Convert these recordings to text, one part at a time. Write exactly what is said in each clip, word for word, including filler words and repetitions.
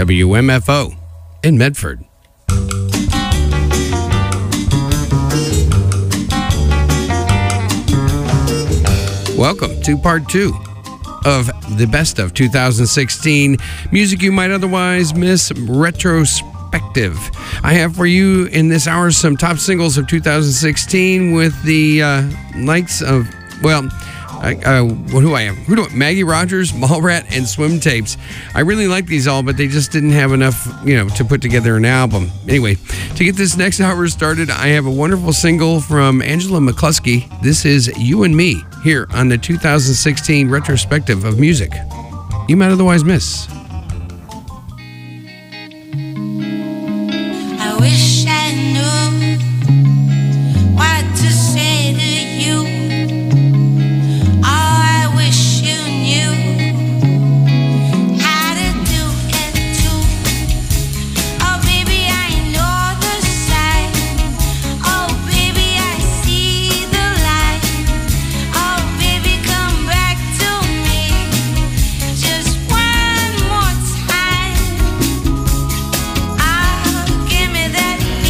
W M F O in Medford. Welcome to part two of the best of two thousand sixteen music you might otherwise miss retrospective. I have for you in this hour some top singles of two thousand sixteen with the uh, likes of, well, I, uh, who I am, who do Maggie Rogers, Mallrat, and Swim Tapes. I really like these all, but they just didn't have enough, you know, to put together an album. Anyway, to get this next hour started, I have a wonderful single from Angela McCluskey. This is You and Me, here on the two thousand sixteen retrospective of music you might otherwise miss. I wish I knew what to say to you. Oh, I wish you knew how to do it too. Oh, baby, I know the sign. Oh, baby, I see the light. Oh, baby, come back to me just one more time. Oh, give me that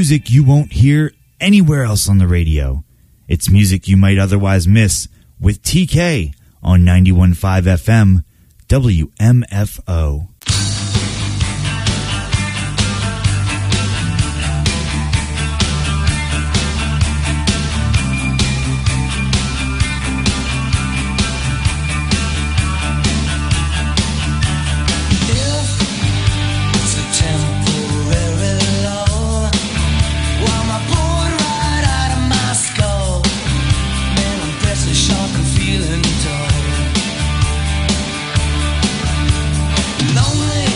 music you won't hear anywhere else on the radio. It's music you might otherwise miss with T K on ninety-one point five F M W M F O. Lonely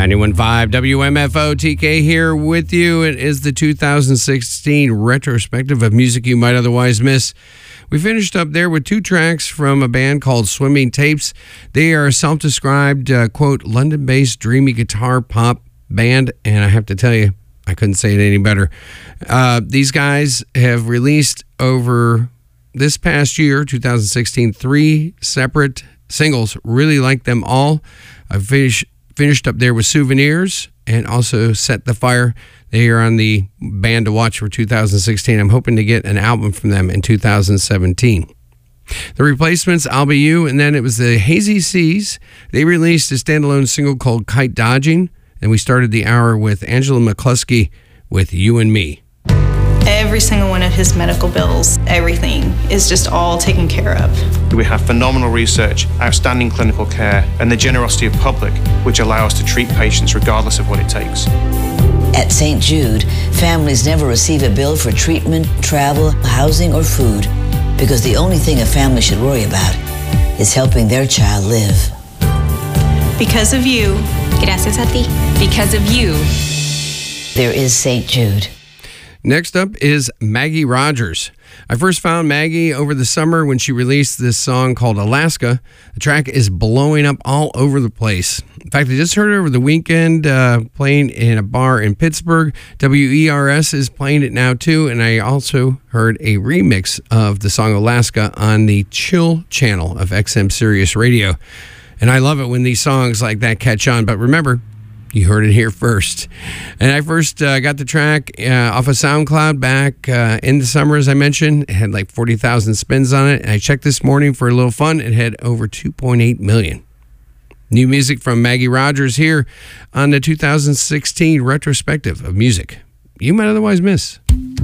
ninety-one point five W M F O, T K here with you. It is the two thousand sixteen retrospective of music you might otherwise miss. We finished up there with two tracks from a band called Swimming Tapes. They are a self-described, uh, quote, London-based dreamy guitar pop band, and I have to tell you, I couldn't say it any better. Uh, these guys have released over this past year, two thousand sixteen, three separate singles. Really like them all. I finished finished up there with Souvenirs and also Set the Fire. They are on the band to watch for two thousand sixteen. I'm hoping to get an album from them in two thousand seventeen. The Replacements, I'll Be You, and then it was the Hazy Seas. They released a standalone single called Kite Dodging, and we started the hour with Angela McCluskey with You and Me. Every single one of his medical bills, everything is just all taken care of. We have phenomenal research, outstanding clinical care, and the generosity of public, which allow us to treat patients regardless of what it takes. At Saint Jude, families never receive a bill for treatment, travel, housing, or food because the only thing a family should worry about is helping their child live. Because of you. Gracias a ti. Because of you. There is Saint Jude. Next up is Maggie Rogers. I first found Maggie over the summer when she released this song called Alaska. The track is blowing up all over the place. In fact, I just heard it over the weekend uh, playing in a bar in Pittsburgh. W E R S is playing it now too, and I also heard a remix of the song Alaska on the Chill channel of X M Sirius Radio. And I love it when these songs like that catch on, but remember, you heard it here first. And I first uh, got the track uh, off of SoundCloud back uh, in the summer, as I mentioned. It had like forty thousand spins on it. And I checked this morning for a little fun. It had over two point eight million. New music from Maggie Rogers here on the two thousand sixteen retrospective of music you might otherwise miss.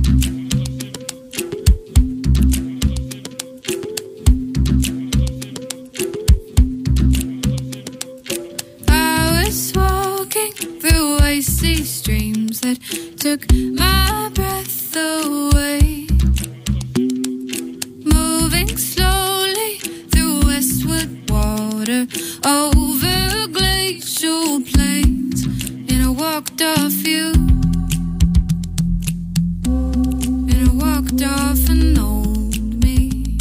Icy streams that took my breath away, moving slowly through westward water, over glacial plains, and I walked off you, and I walked off and owned me.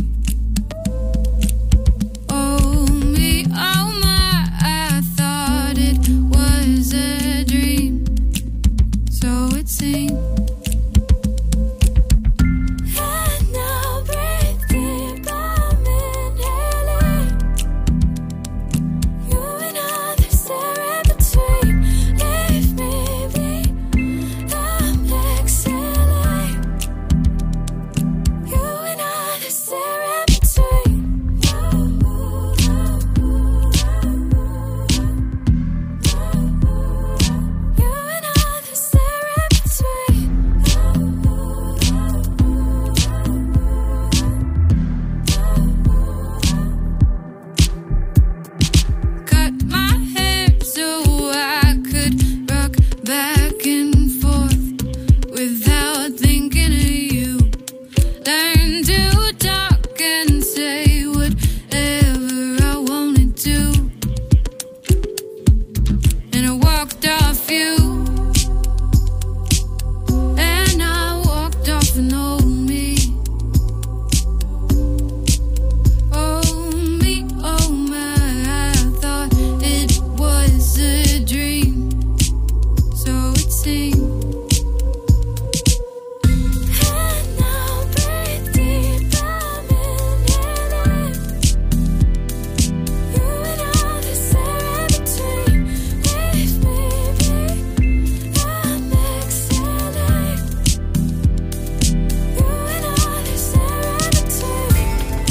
Oh me, oh my, I thought it was a dream, so it seemed. And now breathe deep, I'm inhaling. You and others there in between. Leave me be, I'm exhaling. You and others there in between. You and others there in between. Cut my hair so I could rock back and forth without thinking of you. Learn to talk and say whatever I wanted to, and I walked off you, and I walked off and owned me. Oh me, oh my, I thought it was a dream, so it seemed. And now breathe deep, I'm inhaling. You and others there in between. Leave me be, I'm exhaling. You and others there in between.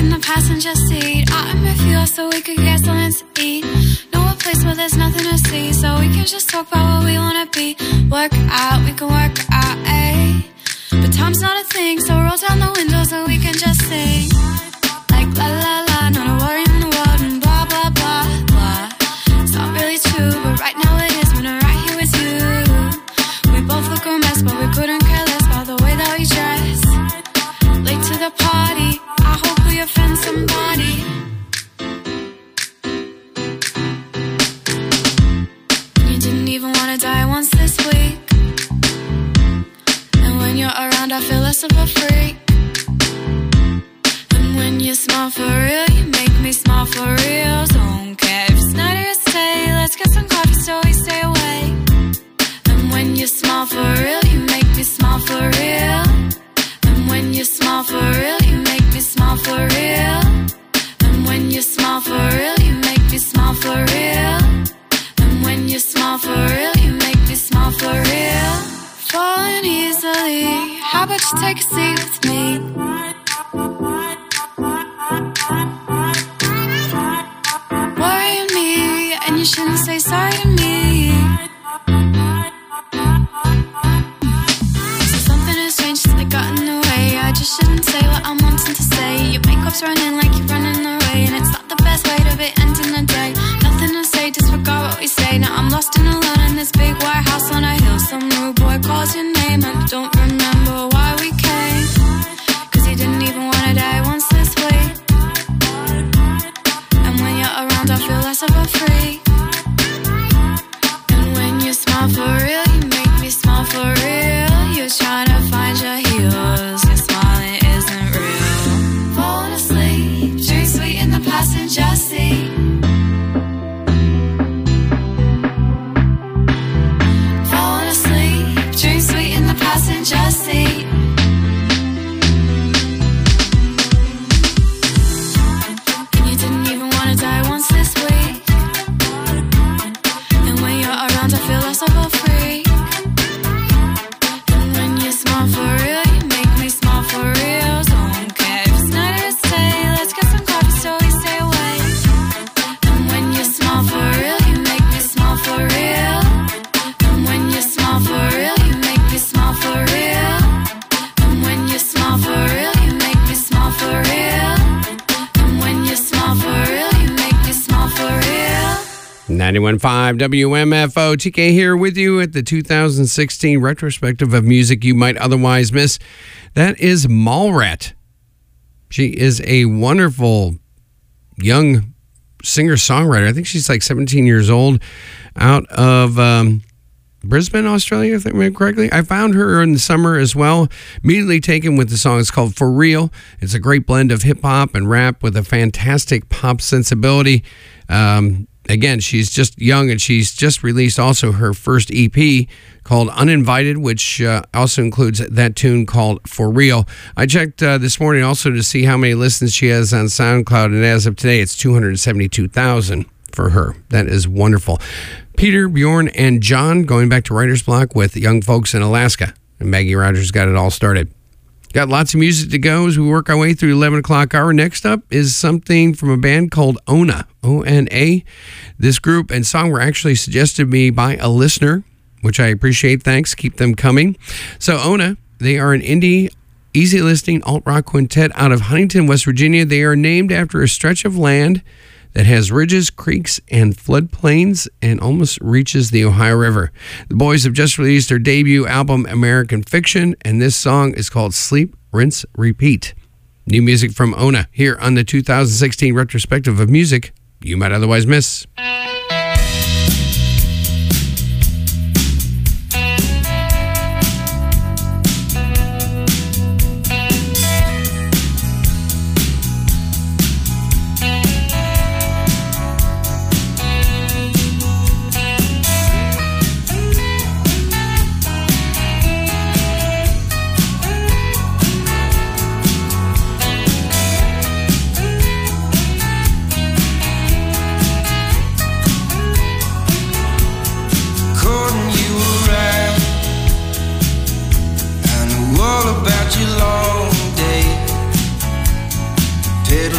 in the passenger seat. I'm with you so we could get something to eat. Know a place where there's nothing to see, so we can just talk about what we wanna be. Work out, we can work out, eh? But time's not a thing, so roll down the window so we can just sing. Like la la la, not a worry in the world, and blah blah blah blah. It's not really true, but right now it is when I'm right here with you. We both look a mess, but we couldn't care less about the way that we dress. Late to the party, I hope we offend somebody. You didn't even wanna die once this week, and when you're around I feel less of a freak. And when you smile for real, you make me smile for real. So don't care if it's night or it's day, let's get some coffee so we stay awake. And when you smile for real, you make me smile for real. And when you smile for real, you make me smile for real. And when you smile for real, you make me smile for real. And when you smile for real, you make me smile for real. Falling easily, how about you take a seat with me? Worrying me, and you shouldn't say sorry to me. So something has changed since I got in the way. I just shouldn't say what I'm wanting to say. Your makeup's running like you're running away, and it's not the best way to be ending the day. Nothing to say, disregard what we say. Now I'm lost and alone in this big white house on a hill. Some rude boy calls your name, I don't remember why we came, cause you didn't even wanna die once this week. And when you're around I feel less of a freak. And when you smile for real, you make me smile for real. You're trying to find your heels, cause smiling isn't real. Falling asleep, drink sweet in the passenger seat. Falling asleep, drink sweet in the passenger seat. And you didn't even wanna die once this week. And when you're around I feel less of a freak. And when you smile for real, you make me smile for real. So don't care if it's night or it's day, let's get some coffee so we stay awake. And when you smile for real, you make me smile for real. And when you smile for real, you make me smile for real. And when you smile for real, you make me smile for real. And when you smile for real, you make me smile for real. ninety-one point five W M F O. T K here with you at the two thousand sixteen retrospective of music you might otherwise miss. That is Mallrat. She is a wonderful young singer-songwriter. I think she's like seventeen years old, out of um, Brisbane, Australia, if I remember correctly. I found her in the summer as well. Immediately taken with the song. It's called For Real. It's a great blend of hip-hop and rap with a fantastic pop sensibility. Um, again, she's just young, and she's just released also her first E P called Uninvited, which uh, also includes that tune called For Real. I checked uh, this morning also to see how many listens she has on SoundCloud, and as of today, it's two hundred seventy-two thousand for her. That is wonderful. Peter, Bjorn, and John going back to Writer's Block with Young Folks in Alaska. And Maggie Rogers got it all started. Got lots of music to go as we work our way through the eleven o'clock hour. Next up is something from a band called Ona, O N A. This group and song were actually suggested to me by a listener, which I appreciate. Thanks. Keep them coming. So Ona, they are an indie, easy listening alt-rock quintet out of Huntington, West Virginia. They are named after a stretch of land that has ridges, creeks, and floodplains and almost reaches the Ohio River. The boys have just released their debut album, American Fiction, and this song is called Sleep, Rinse, Repeat. New music from Ona here on the two thousand sixteen retrospective of music you might otherwise miss.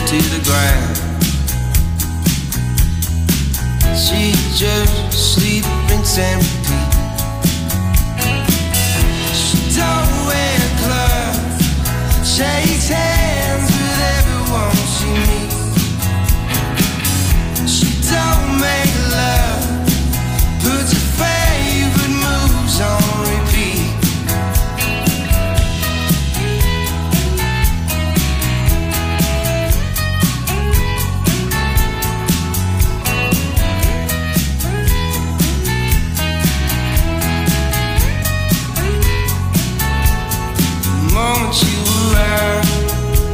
to the ground. She just sleep, rinse and repeat. She don't wear clothes, shakes hands with everyone she meets. She don't make love, puts her favorite moves on repeat. The moment you arrive,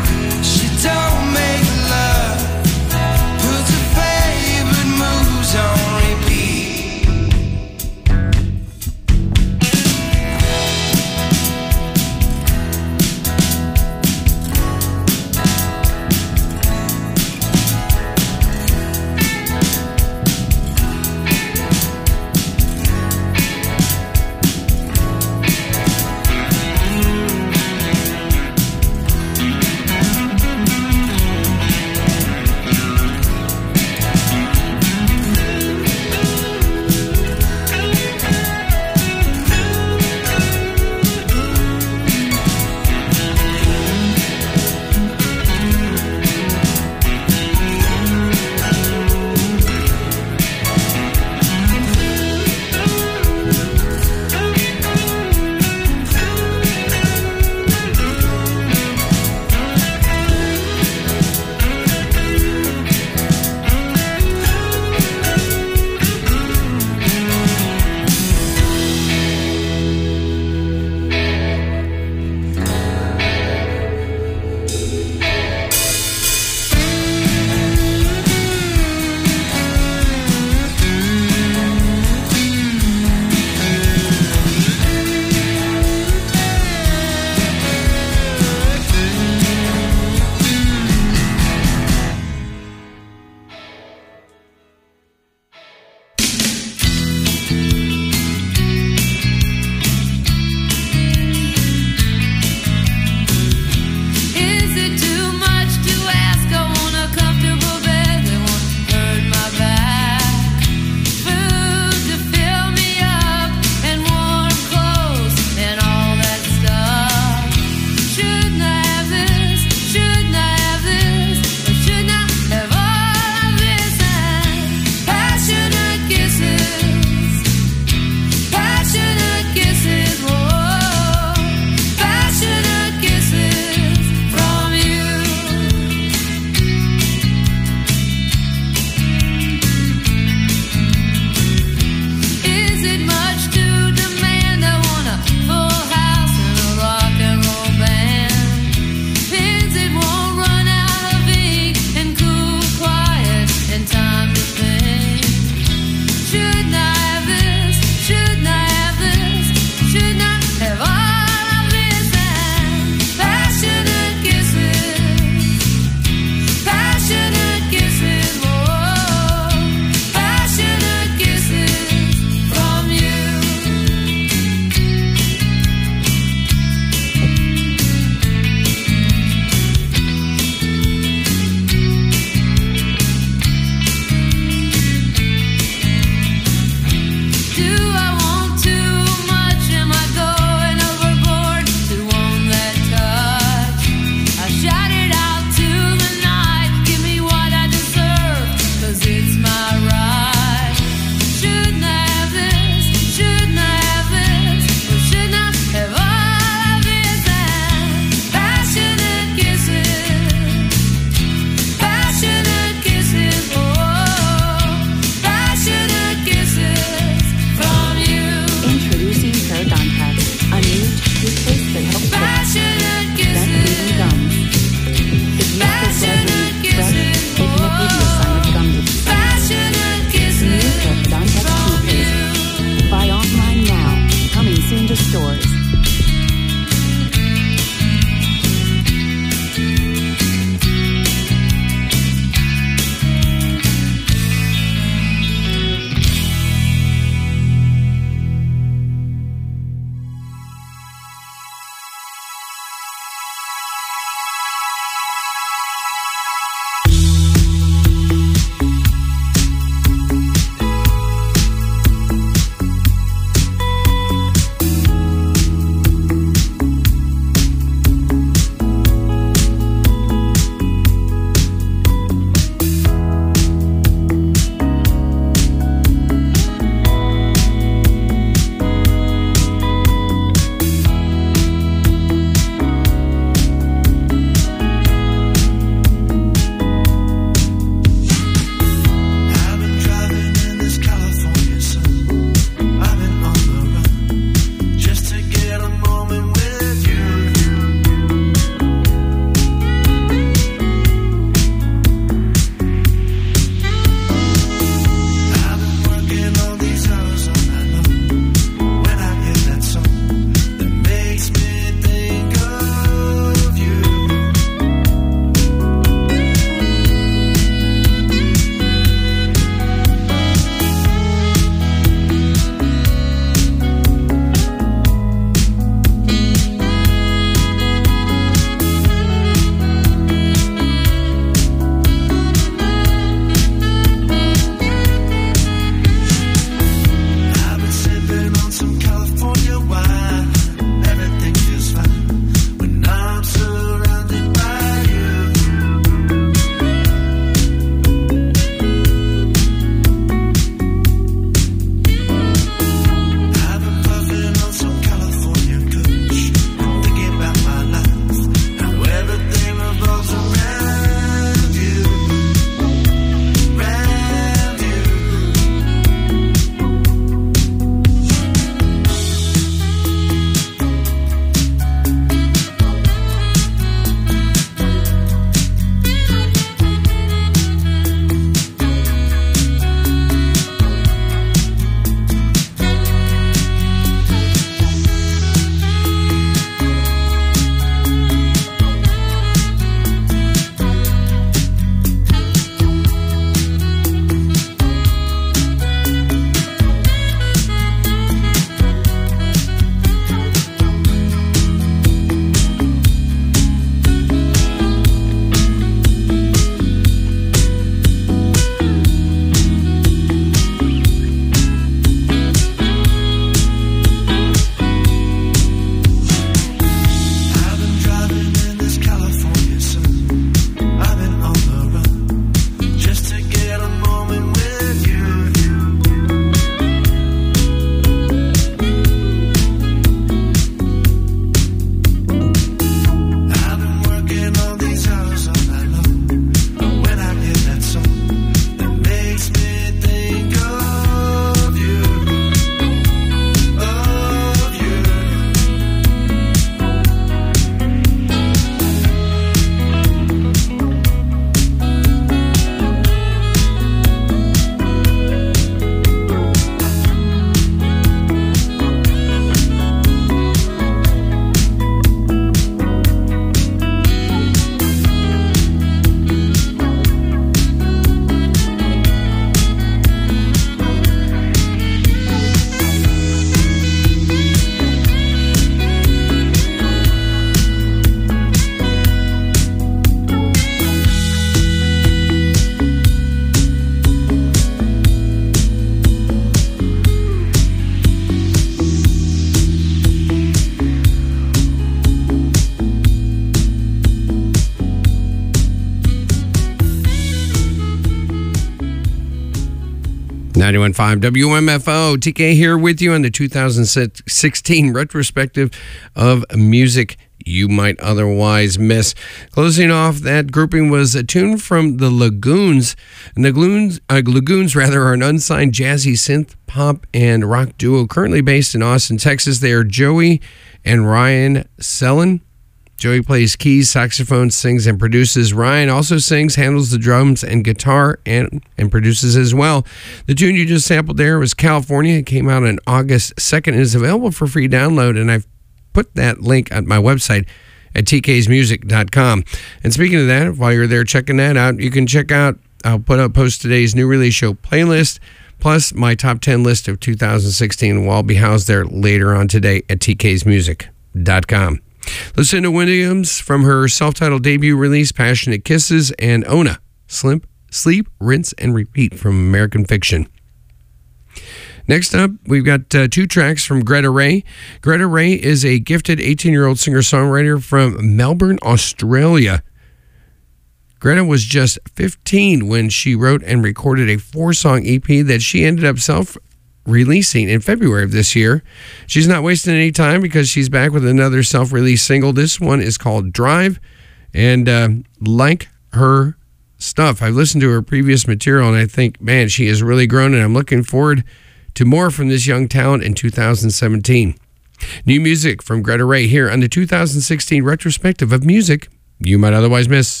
ninety-one point five W M F O. T K here with you on the two thousand sixteen retrospective of music you might otherwise miss. Closing off that grouping was a tune from the Lagoons. And the Lagoons, uh, Lagoons rather, are an unsigned jazzy synth pop and rock duo currently based in Austin, Texas. They are Joey and Ryan Sellen. Joey plays keys, saxophone, sings, and produces. Ryan also sings, handles the drums and guitar, and, and produces as well. The tune you just sampled there was California. It came out on August second and is available for free download, and I've put that link at my website at t k's music dot com. And speaking of that, while you're there checking that out, you can check out, I'll put up post today's new release show playlist, plus my top ten list of two thousand sixteen will all be housed there later on today at t k's music dot com. Lucinda Williams from her self-titled debut release, Passionate Kisses, and Ona, Sleep, Sleep, Rinse, and Repeat from American Fiction. Next up, we've got uh, two tracks from Greta Ray. Greta Ray is a gifted eighteen-year-old singer-songwriter from Melbourne, Australia. Greta was just fifteen when she wrote and recorded a four-song E P that she ended up self-releasing in February of this year. She's not wasting any time because she's back with another self-released single. This one is called Drive, and uh, like her stuff, I've listened to her previous material, and I think, man, she has really grown, and I'm looking forward to more from this young talent in two thousand seventeen. New music from Greta Ray here on the two thousand sixteen retrospective of music you might otherwise miss.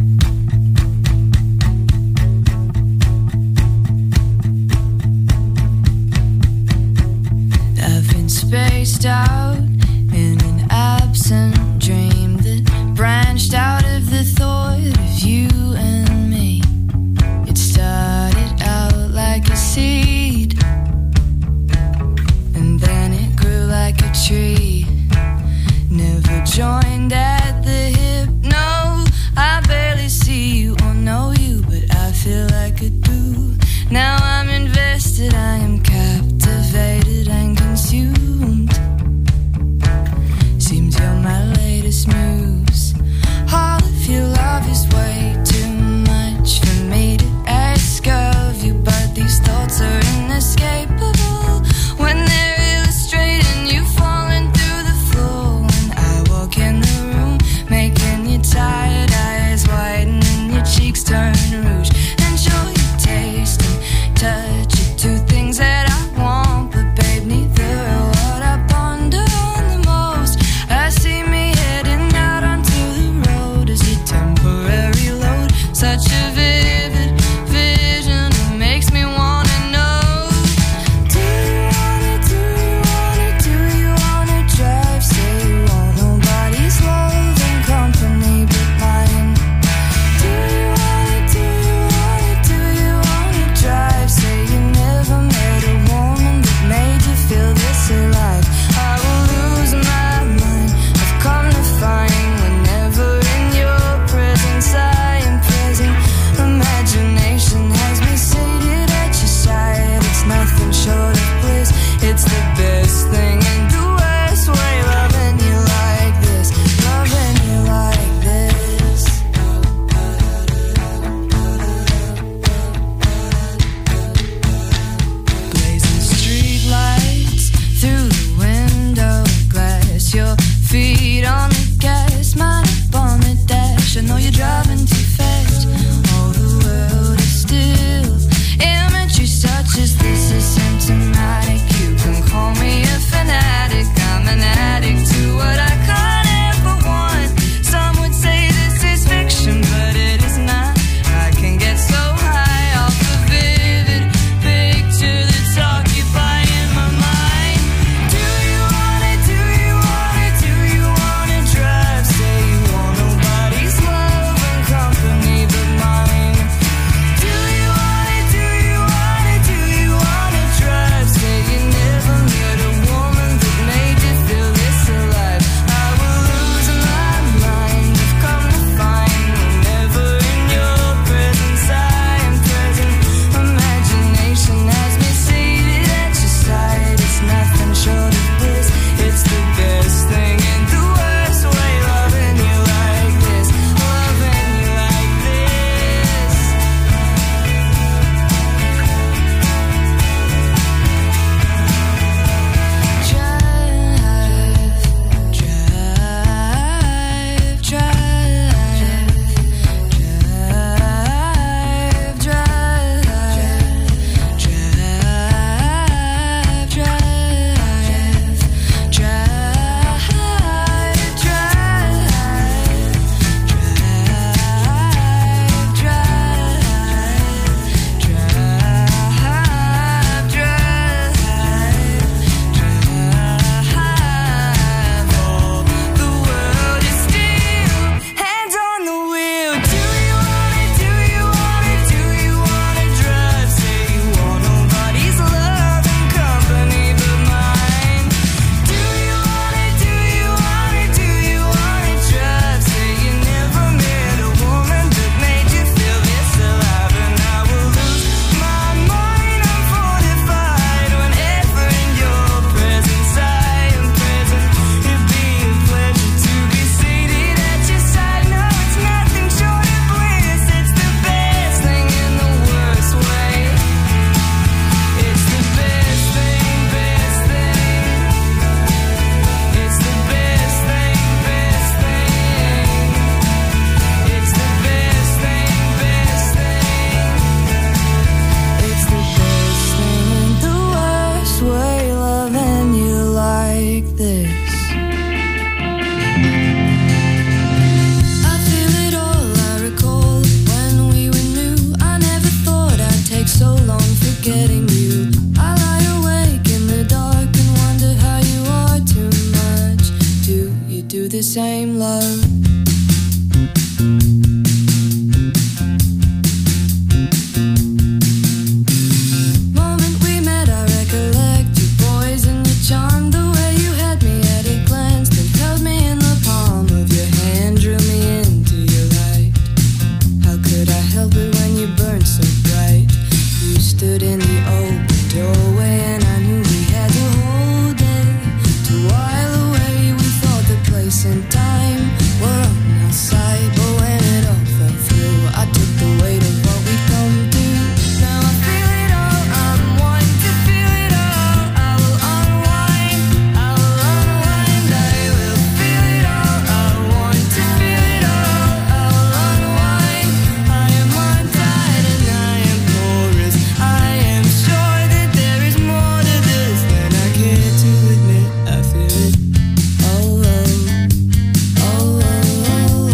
I've been spaced out in an absent dream that branched out of the thought of you and me. It started out like a seed, and then it grew like a tree. Never joined at the hip, no, I barely see you or know you, but I feel like I do. Now I'm invested, I am captivated and consumed. Seems you're my latest muse. All of your love is way too much for me to ask of you, but these thoughts are stood in the open doorway and I knew we had the whole day to while away. We thought the place and time were on our side, but when it all fell through, I took the weight of what we'd come to. Now I feel it all, I'm wanting to feel it all. I will unwind, I will unwind, I will feel it all. I want to feel it all, I will unwind. I am untied and I am porous. I am sure that there is more to this than I care to admit. I feel it. Oh, oh, oh, oh, oh.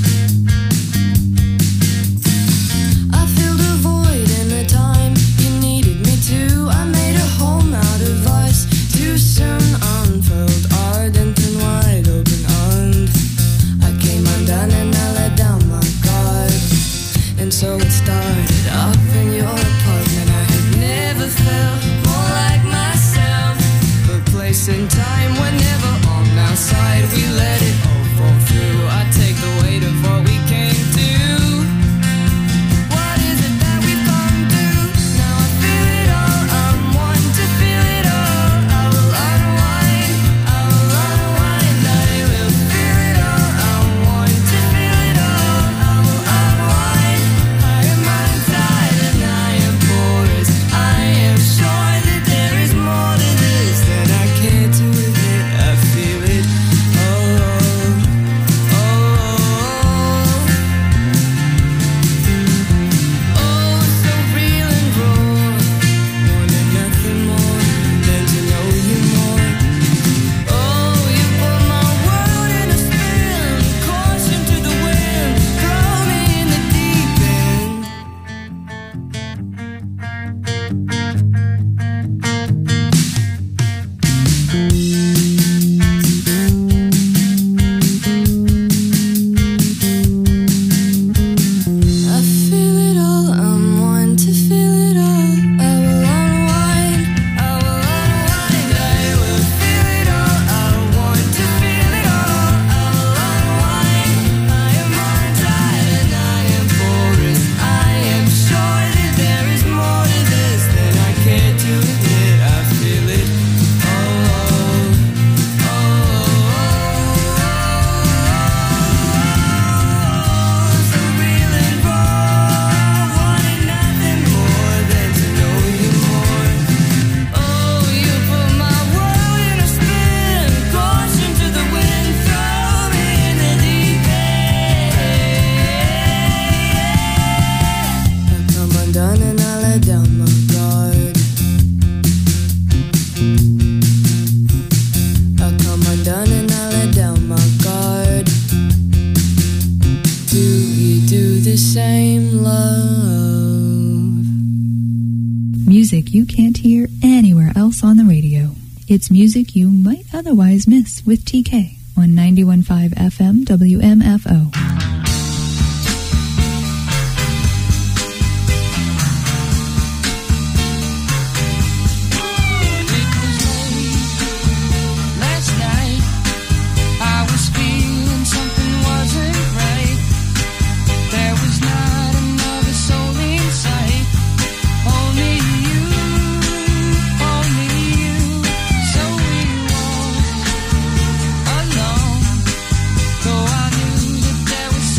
I filled a void in the time you needed me to. I made a home out of us. Too soon unfurled, ardent and wide open armed. I came undone and I let down my guard. And so it started up in your apartment. I had never felt more like myself. But place and time were never on our side. We let it all fall through. I take the weight of what we came to. What is it that we've come to? Now I feel it all, I'm wanting to feel it all. I will unwind, I will unwind, I will feel it all. I want to feel it all, I will unwind. I am untied and I am porous. I am sure that there is more to this than I care to admit. I feel it. Oh, oh, oh, oh, so real and raw. Wanted nothing more than to know you more. Oh, you put my world in a spin, caution to the wind, throw me in the deep end. I feel it all, I'm wanting to feel it all. I will unwind, I will unwind, I will feel it all. I want to feel it all, I will unwind. I am untied and I am porous. I am sure that there is more to this than I care to admit. I feel it. Oh, oh, oh, oh, so real and raw. Wanted nothing more than to know you more. Oh, you put my world in a spin, caution to the wind, throw me in the deep end. I come undone and I let down my guard. I come undone and I let down my guard. Do you do the same, love? Music you can't hear anywhere else on the radio. It's music you might otherwise miss with T K on ninety-one point five F M W M F O. Last night I was feeling something wasn't right. There was not another soul in sight. Only you, only you. So we walked alone. Though I knew that there was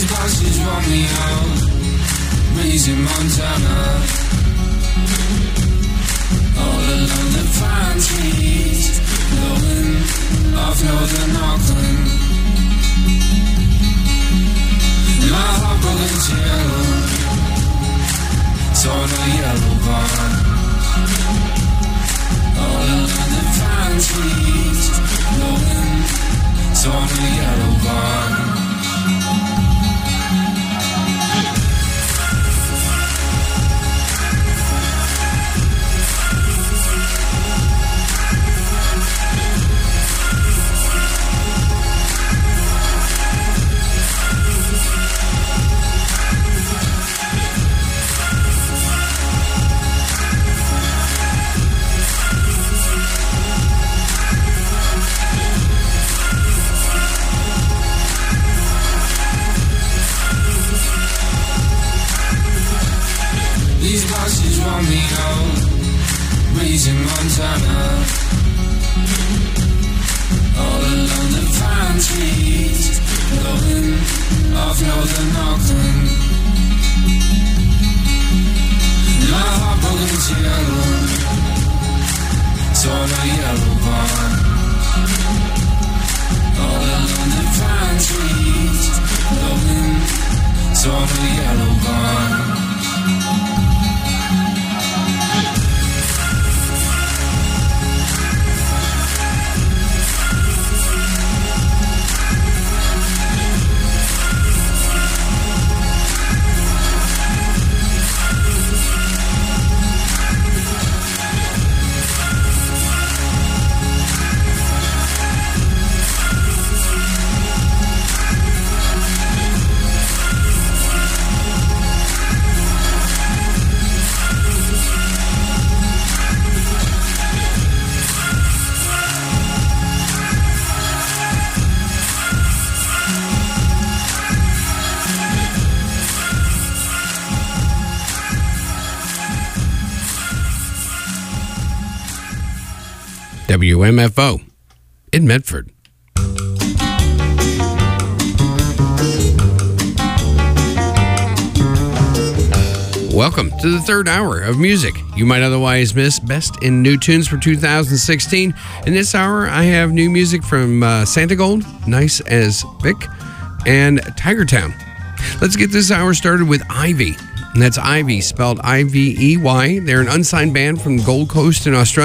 bosses want me out, raising Montana. All along the pine trees, blowing off northern Auckland. My heart broken yellow, torn a yellow barn. All along the pine trees, blowing, torn a yellow barn. These bosses want me out, raising Montana. All along the pine trees, blowing off northern Auckland. My heart broken yellow, torn a yellow barn. All along the pine trees, blowing, torn a yellow barn. W M F O in Medford. Welcome to the third hour of music you might otherwise miss, best in new tunes for two thousand sixteen. In this hour, I have new music from uh, Santa Gold, Nice as Vic, and Tiger Town. Let's get this hour started with Ivy. And that's Ivy, spelled I V E Y. They're an unsigned band from the Gold Coast in Australia.